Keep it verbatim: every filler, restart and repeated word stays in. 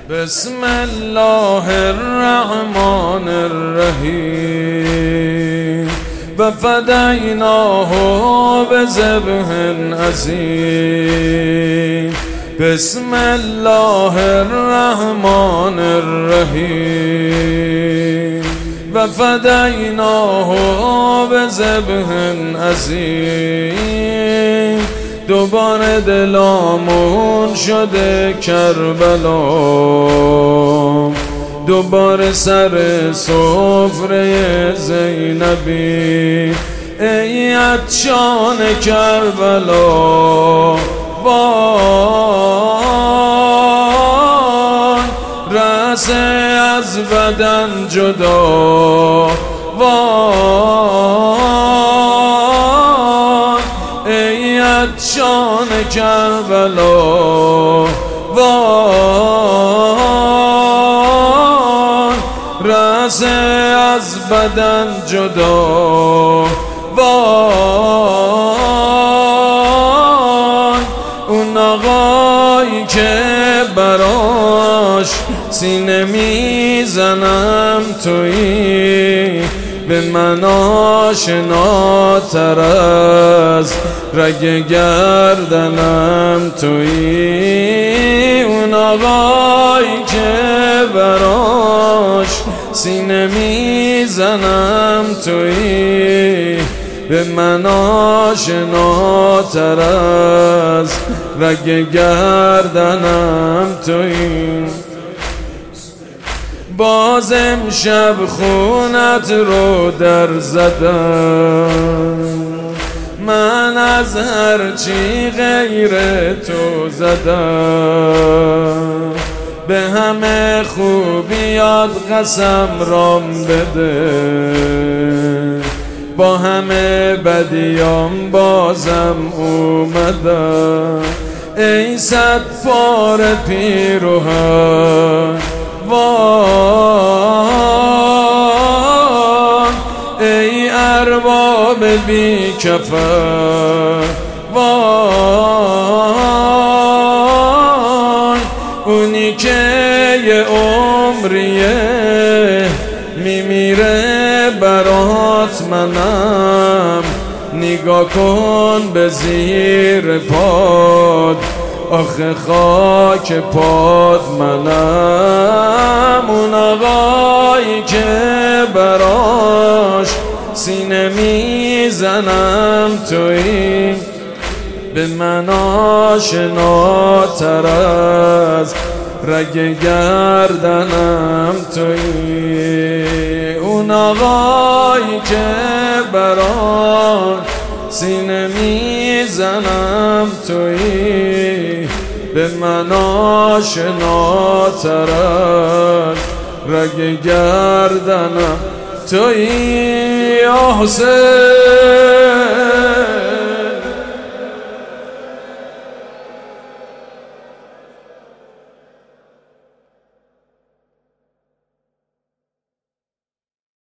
بسم الله الرحمن الرحیم و فدیناه بذبح عظیم. بسم الله الرحمن الرحیم و فدیناه بذبح عظیم. دوباره دلامون شده کربلا، دوباره سر سفره زینبی. ای عطشان کربلا، وای رأسه از بدن جدا، وای ای عطشان کربلا، وای رأسه از بدن جدا، وای اون آقایی که براش سینه میزنم تویی، به من آشناتر از رگ گردنم تویی. اون آقایی که براش سینه میزنم تویی، به من آشناتر از رگ گردنم تویی. باز امشب خونت رو در زدم، من از هرچی غیر تو زدم. به همه خوبیات قسم رام بده، با همه بدیام بازم اومدم. ای صد پاره پیروهن، وای ای ارباب بی کفن، وای اونی که یه عمریه میمیره برات، منم نگاه کن به زیر پاد، آخه خاک پاد منم. اون آقایی که براش سینه میزنم تویی، به من آشناتر از رگ گردنم تویی. اون آقایی که براش سینه میزنم تویی، به من آشناتر از رگ گردنم تویی. یا حسین